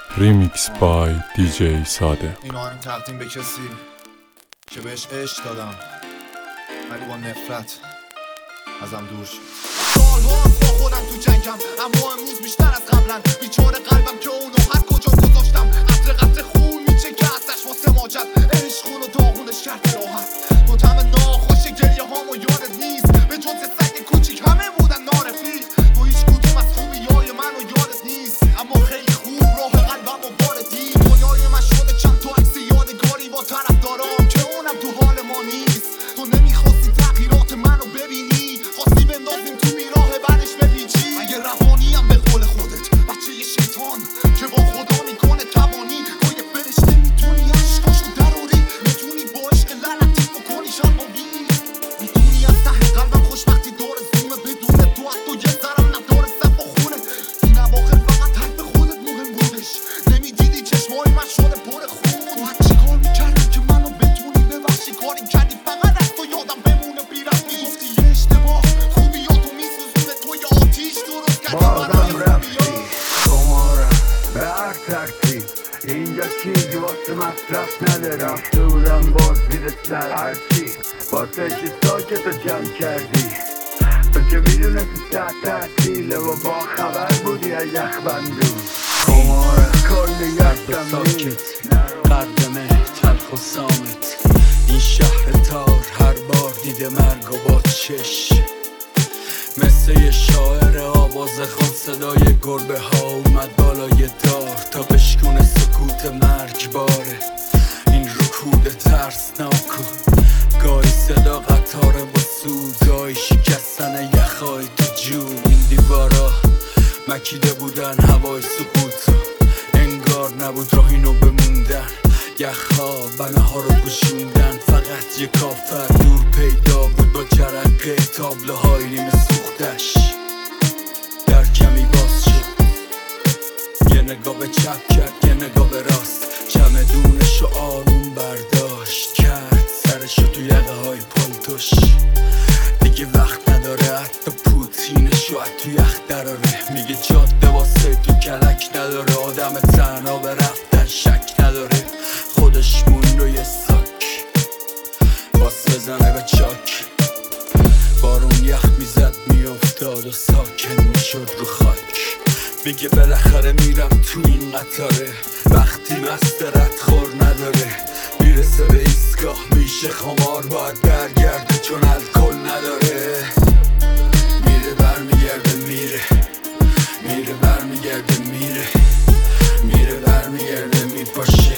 ریمیکس بای دیجی صادق. این آهنگ تقدیم به کسی که بهش عشق دادم ولی با نفرت ازم دور شد. سال‌هاست با خودم تو جنگم، اما امروز بیشتر از قبلن. بیچاره قلبم که اونو هر کجا گذاشتم، قطره قطره خون میچه که ازش واسه ماجد. عشق اونو داغونش کرد راحت، تو طعم ناخوش گریه هامو یادت نیست. به جز سگ کوچیک همه بودن نارفیق، تو هیچ کدوم از خوبیای منو یادت نیست. اما خیلی خوب راه قلبم و باردی، دنیای من شده چند تا عکس یادگاری با طرفدارام که اونم تو حال ما نیست. تو نمیخواستی تغییرات منو ببینی، خواستی بندازیم تو میراه بعدش بپیچی. اگه روانیم به قول خودت بچه ی شیطان که با خدا میکنه توانی، تو یه فرشته میتونی عشقاشو دراری، میتونی با عشق لعنتی بکنی شرماوی، میتونی از ته قلبم خوشبختی دور زومه، بدون تو از تو یه ذرم نداره صف و خونه. این اواخر فقط حرف خودت مهم بودش، نمیدیدی چشمای من شده پر خون. تو هر چی کار میکردی که منو بتونی ببخشی، کاری کردی فقط از تو یادم بمونه بیرفتی. گفتی یه اشتباه خوبیاتو میسوزونه، تو یه آتیش درست کردی برای خوبیات. خمارم به هر ترتیب، اینجا چیزی واسه مصرف نداره. رفته بودم باز زیر سر هرچی واسه چی ساکت و جمع کردی. تو که میدونستی تحت تعطیله و با خبر بودی از یخبندون. خمارم کل یکم نیست، قدمه تلخ و سامت. این شهر تار هر بار دیده مرگ و با چش، مثل یه شاعر آواز خود صدای گربه ها اومد بالای دار تا بشکونه سکوت مرگباره. این رکود ترسناکو گاهی صدا قطاره با سود، گاهی شکستن یخهای تو جون. این دیوارا مکیده بودن هوای سقوط، انگار نبود راهینو بموندن. یخها بنه ها رو پوشوندن، فقط یه کافر دور پیدا بود با جرقه تابلوهای نیمه سوختش. در کمی باز شد، یه نگاه به چپ کرد یه نگاه به راست، چمدونشو آروم برداشت کرد سرشو تو یقه های پالتوش. دیگه وقت نداره حتی پوتینشو از تو یخ دراره. میگه جاده واسه تو کلک نداره، آدم تنها به رفتن شک نداره. خودش موند و یه ساک باس بزنه به چاک، بارون یخ میزد میافتاد و ساکن میشد رو خاک. میگه بالاخره میرم تو این قطاره، وقتی مسترت خور نداره. میرسه به ایستگاه میشه خمار، باید برگرده چون الکل نداره. میره برمیگرده میره، میره برمیگرده میره، میره برمیگرده میپاشه،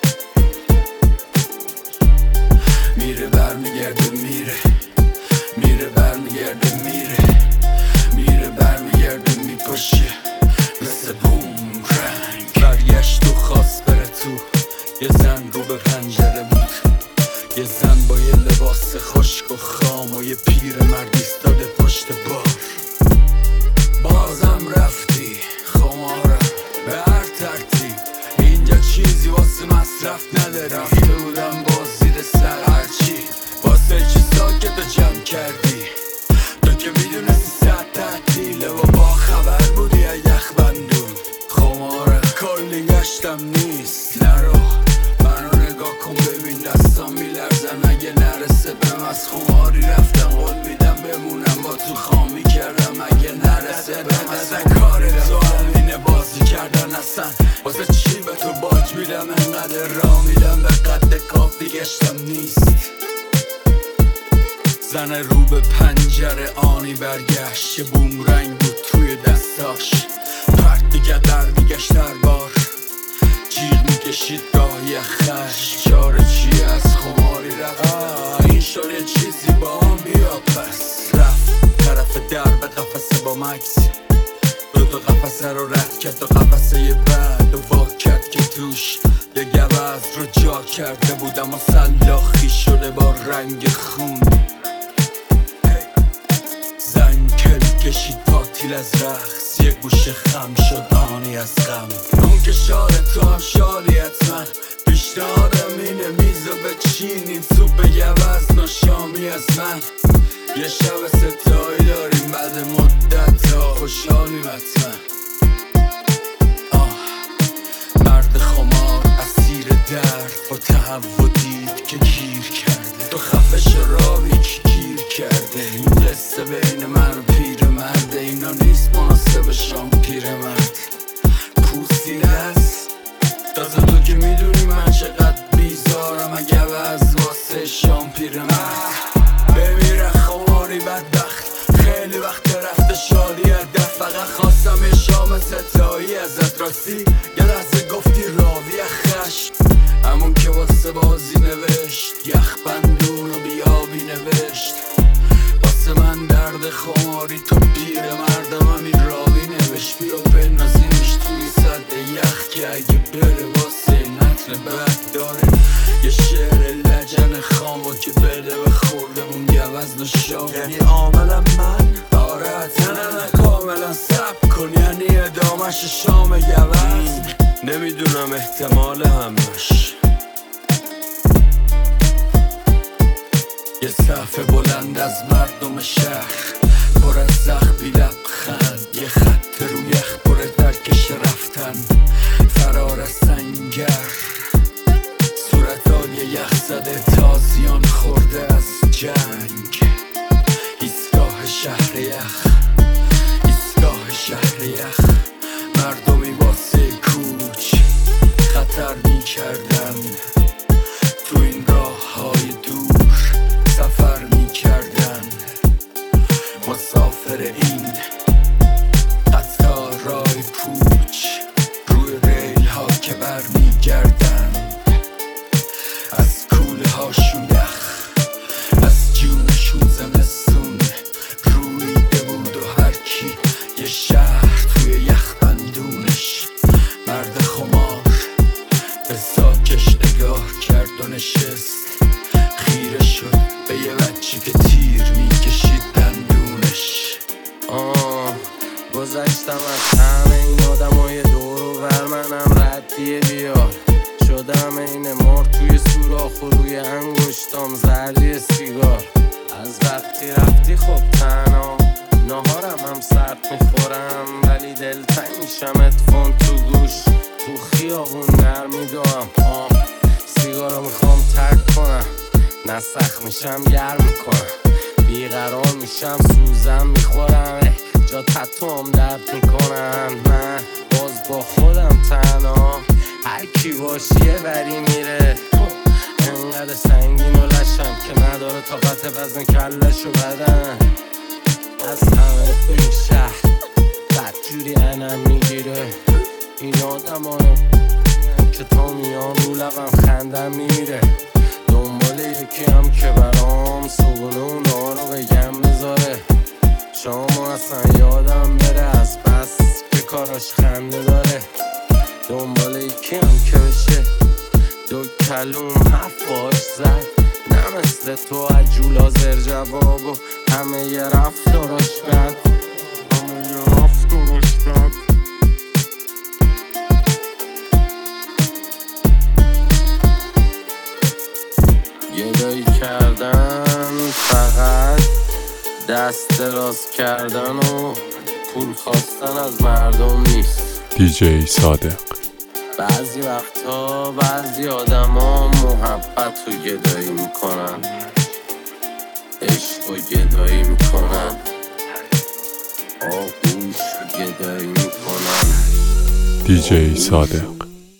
میره برمیگرده میره، میره برمیگرده میره، میره برمیگرده میپاشه. مثل بوم رنگ برگشت و خواست بره تو. یه زن رو به پنجره بود، یه زن با یه لباس خشک و خام و یه پیر مرد ایستاده پشت بار. بازم رفتی خمارم به هر ترتیب، اینجا چیزی واسه مصرف نداره. رفته بودم باز زیر سر هرچی واسه چی ساکت و جمع کردی. تو که میدونستی ساعت تعطیله و با خبر بودی از یخبندون. خمارم کلی گشتم نیست، نرو منو نگاه کن ببین دستام میلرزن. اگه نرسه بهم از خماری رفتم، قول میدم بمونم با تو خامی کردم. اگه نرسه بهم از کار تو همینه بازی کردن اصلا. واسه چی به تو باج میدم انقدر راه میدم، به قد کافی گشتم نیست. زن رو به پنجره آنی برگشت، یه بومرنگ بود توی دستاش. پرت میگرد در میگشت هر بار، جیغ میکشید گاهی خش. چاره چیه از خماری رفت، این شد یه چیزی با هم بیا پس. رفت طرف در به قفسه با مکس، دو قفسه رو رد کرد و قفسه یه بعد و وا کرد که توش یه گوز رو جا کرده بود، اما سلاخی شده با رنگ خون. زن کل کشید پاتیل از رقص، یه گوشه خم شد آنی از غم. اون که شاره تو هم شالی حتما، پیشنهادم اینه میزو بچینین سوپ گوز ناشامی از من. یه شب ستایی داریم بعد مدت ها، خوشحالیم حتما. هوا دید که گیر کرده، تو خفش راوی که گیر کرده. این قصه بین من و پیر مرده، اینا نیست مناسب شام پیر مرد. پوسیده است تازه تو که میدونی من چقدر بیزارم، اگه از واسه شام پیر مرد. بمیره خواری بدبخت، خیلی وقت رفته شادی دست. فقط خواستم یه شام ستایی ازت، راستی یه لحظه گفتی راوی خشم، همون که واسه بازی نوشت، یخ بندون و بیابی نوشت. واسه من درد خماری تو پیر مردم، همین راوی نوشت. بیا بنازیمش توی صد یخ که اگه بره واسه نتر بد داره. یه شعر لجن خامو که بده به خوردمون گوز نشام. یعنی عاملم من آره حتما کاملا سب کن، یعنی ادامش شام گوز. نمیدونم احتمال همش. یه صفحه بلند از مردم شهر، پر از زخمی لبخند، یه خط رو یخ پر درکش رفتن، فرار از سنگر، صورتان یه یخ زده تازیان خورده از جنگ. ایستگاه شهر یخ، ایستگاه شهر یخ، مردمی واسه کوچ خطر می کردن، تو این راه های دور سفر می کردن. مسافر این قطارای پوچ، روی ریل ها که بر می گردن، از کوله هاشون یخ، از جونشون زمستون رویده بود و هرکی یه شهر توی یخ بندونش. مرد خمار به ساکش نگاه کرد و نشست، خیره شد به یه بچه که تیر میکشید دندونش. گذشتم از همه این آدمای دور و بر، منم ردیه بیار شدم این مار توی سوراخ و روی انگشتام زردی سیگار. از وقتی رفتی خب تنها، نهارم هم سرد میخورم ولی دلتنگ میشم، اتفون تو گوش، تو خیابون نرمیدم. سیگارو میخوام ترک کنم، نسخ میشم گرم میکنم، بیقرار میشم سوزم میخورم، جا تتوام درد میکنم. من باز با خودم تنها، هر کی باشیه بری میره، انقدر سنگین و لشم که نداره طاقت وزن کلشو بدن. از همه این شهر بدجوری انم میگیره، این آدمانو که تا میان رو لبم خندم میمیره. دنبال یکی هم که برام صبونه اونا رو بگم بذاره، شامو اصلا یادم بره از بس که کاراش خنده داره. دنبال یکی هم که بشه دو کلوم حرفاش زد، نه مثل تو عجولا زر جواب و همه یه رفتاراش بد، همه یه رفتاراش بد. گدایی کردن فقط دست دراز کردن و پول خواستن از مردم نیست. دیجی صادق. بعضی وقتا بعضی آدما محبت رو گدایی میکنن، عشق رو گدایی میکنن، آغوش رو گدایی میکنن. دیجی صادق.